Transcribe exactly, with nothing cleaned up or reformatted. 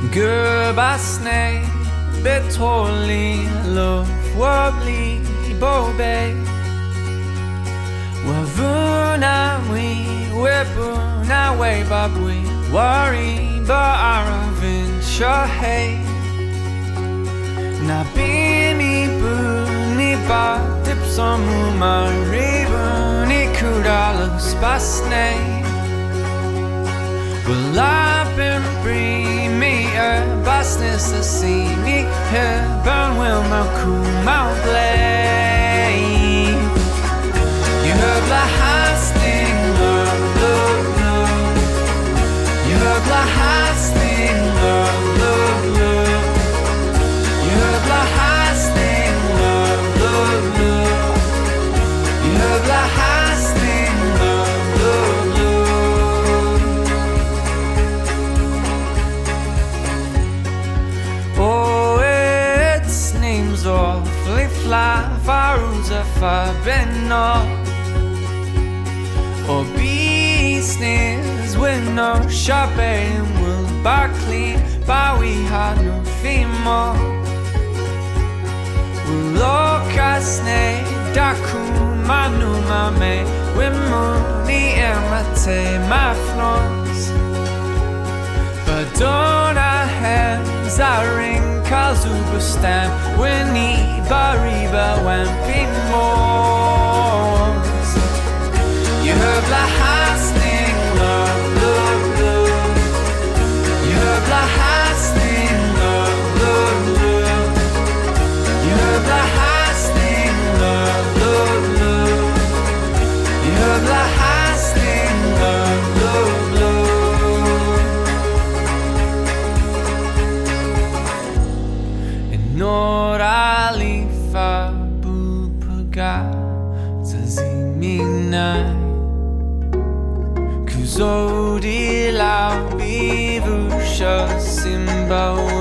Görbasne betoli love wobbly bobe Wavuna we webuna way but we worry but aravin shahay Na bimi buni ba dipsomu maribuni kudalus basne Well I've been free me a basness to see me here burn will my cool my blade You heard la hasting love love love You heard la hasting love love love You heard la hasting love love love You heard la hasting love love love Oh, its name's awfully fly Faruza Fabeno Or business with no shopping will bar clean But we had no female We'll look at snake Daku manu mame Wimuni emate my flaws But don't I have Zaring Kazuba stamp Winnie Bariba Wampin Moors You heard la hasting love, love, love You heard la hasting love, love, love You heard la hasting love, love, love You heard la hasting love, love, love Nor alifa bupaga zaziminai Kuzodi lau bivusha simba